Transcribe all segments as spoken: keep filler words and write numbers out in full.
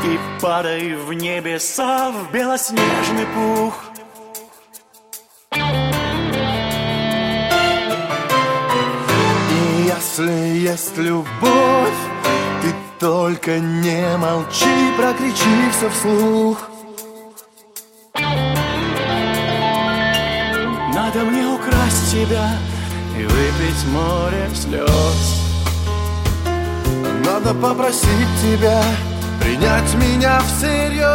И падай в небеса, в белоснежный пух. И если есть любовь, ты только не молчи, прокричи все вслух. Надо мне украсть тебя и выпить море слез. Надо попросить тебя принять меня всерьез.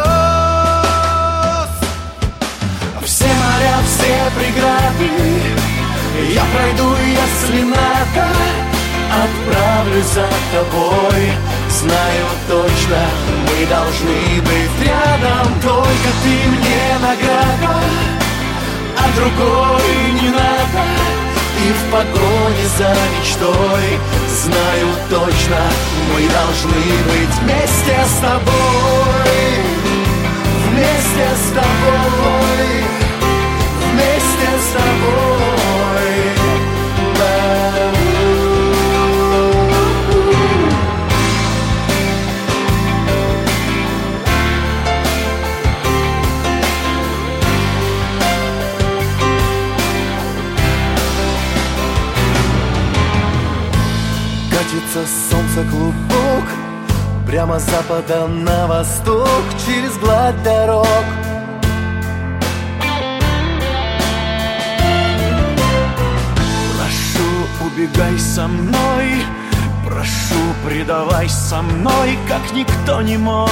Все моря, все преграды я пройду, если надо. Отправлюсь за тобой. Знаю точно, мы должны быть рядом. Только ты мне награда, а другой не надо. И в погоне за мечтой знаю точно, мы должны быть вместе с тобой. Вместе с тобой. Вместе с тобой. Катится солнце клубок прямо с запада на восток, через гладь дорог. Прошу, убегай со мной. Прошу, предавай со мной, как никто не мог.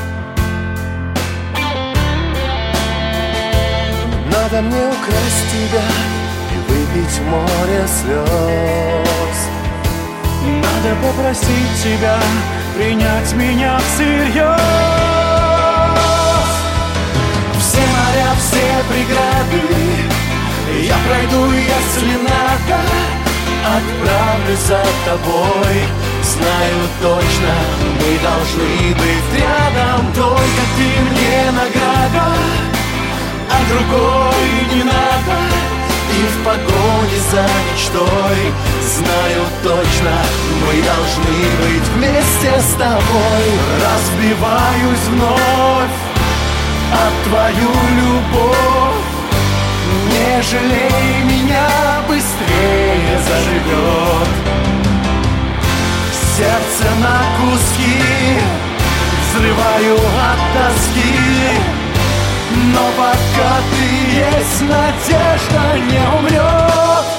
Надо мне украсть тебя и выпить море слез. Надо попросить тебя принять меня всерьез. Все моря, все преграды я пройду, если надо. Отправлюсь за тобой. Знаю точно, мы должны быть рядом. Только ты мне награда, а другой не надо. И в погоне за мечтой знаю точно, мы должны быть вместе с тобой. Разбиваюсь вновь от твою любовь. Не жалей меня, быстрее заживет. Сердце на куски взрываю от тоски. Но пока ты есть, надежда не умрет.